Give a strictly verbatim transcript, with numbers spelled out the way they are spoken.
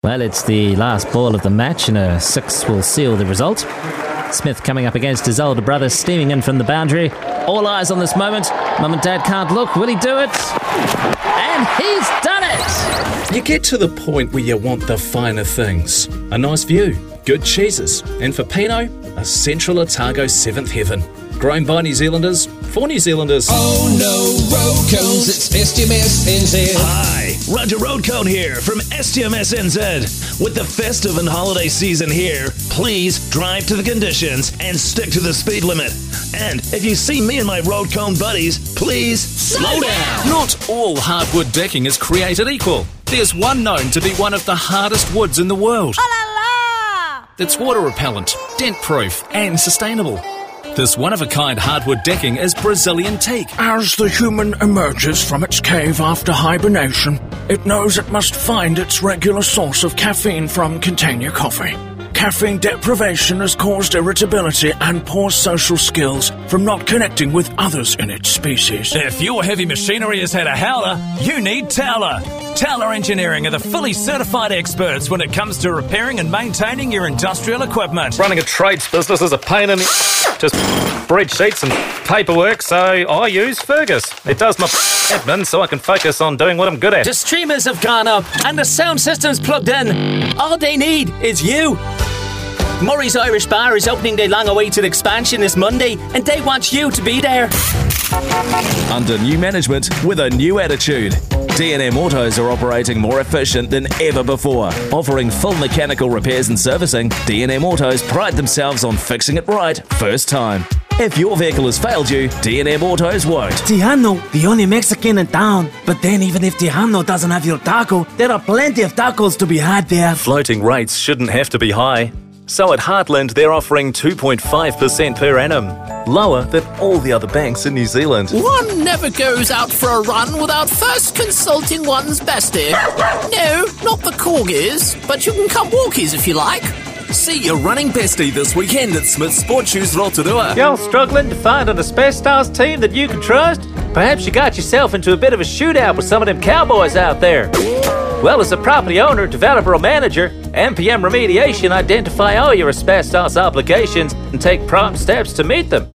Well, it's the last ball of the match, and a six will seal the result. Smith coming up against his older brother, steaming in from the boundary. All eyes on this moment. Mum and Dad can't look. Will he do it? And he's done it! You get to the point where you want the finer things. A nice view, good cheeses, and for Pinot, a Central Otago seventh heaven. Grown by New Zealanders, for New Zealanders. Oh no, road cones, it's S T M S N Z. Hi, Roger Roadcone here from S T M S N Z. With the festive and holiday season here, please drive to the conditions and stick to the speed limit. And if you see me and my Roadcone buddies, please slow down. Not all hardwood decking is created equal. There's one known to be one of the hardest woods in the world. It's water repellent, dent-proof and sustainable. This one-of-a-kind hardwood decking is Brazilian teak. As the human emerges from its cave after hibernation, it knows it must find its regular source of caffeine from Container Coffee. Caffeine deprivation has caused irritability and poor social skills from not connecting with others in its species. If your heavy machinery has had a howler, you need Towler. Towler Engineering are the fully certified experts when it comes to repairing and maintaining your industrial equipment. Running a trades business is a pain in the... just spreadsheets and paperwork, so I use Fergus. It does my admin so I can focus on doing what I'm good at. The streamers have gone up and the sound system's plugged in. All they need is you. Murray's Irish Bar is opening their long-awaited expansion this Monday, and they want you to be there. Under new management with a new attitude, D and M Autos are operating more efficient than ever before. Offering full mechanical repairs and servicing, D and M Autos pride themselves on fixing it right first time. If your vehicle has failed you, D and M Autos won't. Tejano, the only Mexican in town. But then even if Tejano doesn't have your taco, there are plenty of tacos to be had there. Floating rates shouldn't have to be high. So at Heartland, they're offering two point five percent per annum, lower than all the other banks in New Zealand. One never goes out for a run without first consulting one's bestie. No, not the corgis, but you can come walkies if you like. See your running bestie this weekend at Smith Sport Shoes Rotorua. Y'all struggling to find an asbestos team that you can trust? Perhaps you got yourself into a bit of a shootout with some of them cowboys out there. Well, as a property owner, developer or manager, M P M Remediation identify all your asbestos obligations and take prompt steps to meet them.